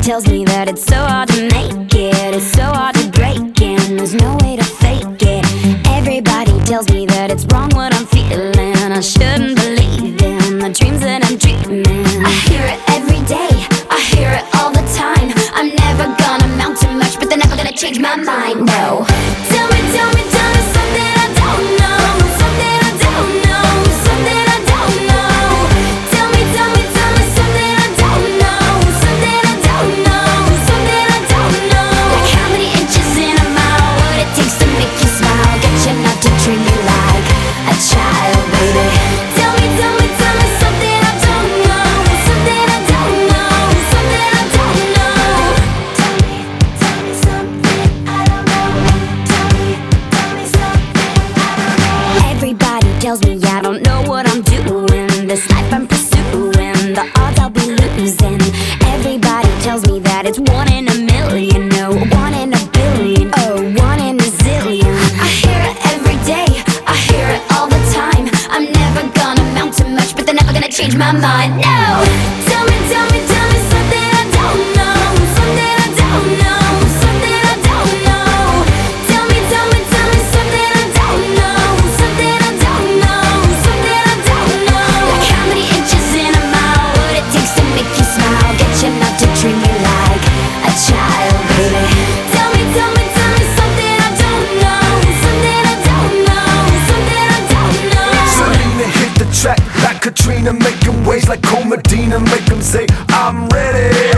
tells me that it's so hard to make it, it's so hard to break in, there's no way to fake it. Everybody tells me that it's wrong what I'm feeling, I shouldn't believe in the dreams that I'm dreaming. I hear it every day, I hear it all the time. I'm never gonna amount to much, but they're never gonna change my mind, no. Tell me, tell me, tell me something I don't know, something I don't know, something I don't know. Tell me, tell me, tell me something I don't know, something I don't know, something I don't know. Like how many inches in a mile, what it takes to make you smile, get you enough to treat me like a child, baby. Tell me, tell me, tell me something I don't know, something I don't know, something I don't know. Tell me something I don't know. Tell me something I don't know. Everybody tells me I don't know what I'm doing, this life I'm pursuing, the odds I'll be losing. Everybody tells me that it's 1 in a million, no, 1 in a billion, oh, 1 in a zillion. I hear it every day, I hear it all the time. I'm never gonna amount to much, but they're never gonna change my mind, no. Tell me, tell me, tell me something I don't know, something I don't know, something I don't know. Tell me, tell me, tell me something I don't know, something I don't know, something I don't know. Like how many inches in a mile, what it takes to make you smile, get you enough to treat me like a child, baby. Tell me, tell me, tell me something I don't know, something I don't know, something I don't know. Selena hit the track like Katrina, making waves like Cole Medina, make them say I'm ready.